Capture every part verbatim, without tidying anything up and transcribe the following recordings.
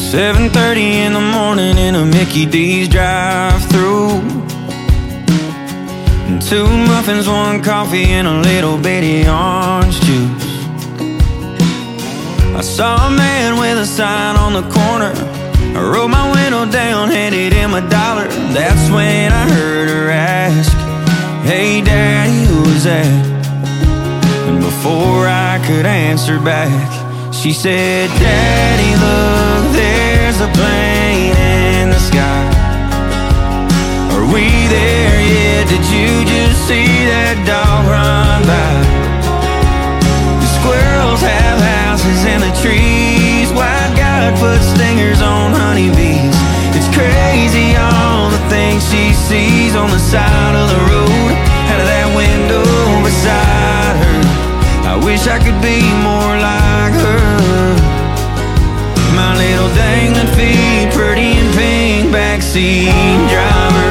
seven thirty in the morning in a Mickey D's drive-thru. Two muffins, one coffee, and a little bitty orange juice. I saw a man with a sign on the corner. I rolled my window down, handed him a dollar. That's when I heard her ask, "Hey Daddy, who was that?" And before I could answer back, she said, "Daddy, look, there's a plane in the sky. Are we there yet? Did you just see that dog run by? The squirrels have houses in the trees. White God put stingers on honeybees. It's crazy all the things she sees on the side of the road, out of that window beside her. I wish I could be more like her. My little dangling feet, pretty and pink, backseat driver."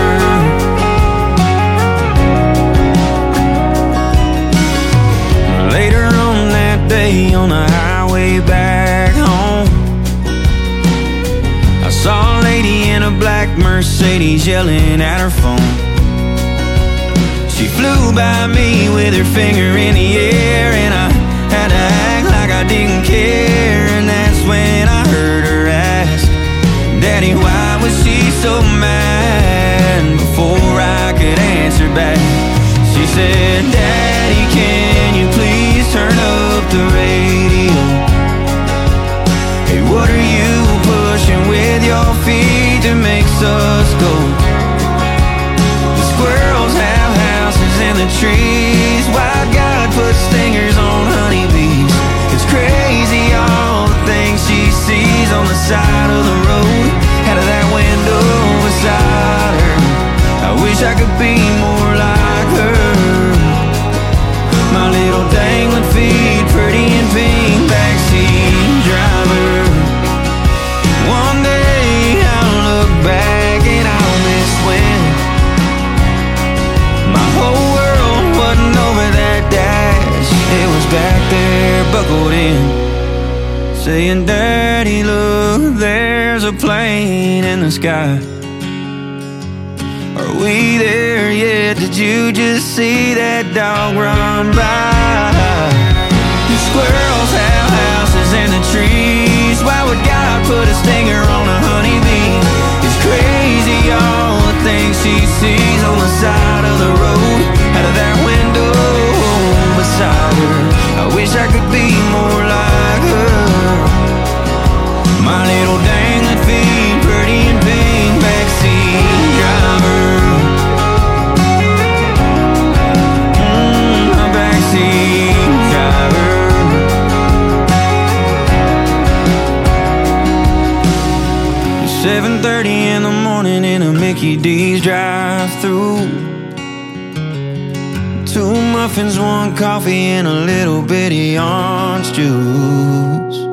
Later on that day on the highway back home, I saw a lady in a black Mercedes yelling at her phone. She flew by me with her finger in the air, and I had to act like I didn't care. And that's when I heard her ask, "Daddy, why was she so mad?" Before I could answer back, she said, "Daddy, can you please turn up the radio? Hey, what are you pushing with your feet that makes us go? The squirrels have houses in the trees. White God put stingers on honeybees. It's crazy all the things she sees on the side of the road, out of that window beside her. I wish I could be more like her. My little dangling feet, pretty and pink, backseat driver. One day I'll look back and I'll miss when my whole world wasn't over that dash. It was back there, buckled in, saying, "Daddy, look, there's a plane in the sky. Are we there yet? Did you just see that dog run by? The squirrels have houses in the trees. Why would God put a stinger on a honeybee? It's crazy all the things she sees on the side of the road, out of that window beside her. I wish I could be more like her. My little dangling feet, pretty and pink, backseat driver." Mm, a backseat driver. seven thirty in the morning in a Mickey D's drive-thru. Two muffins, one coffee, and a little bitty orange juice.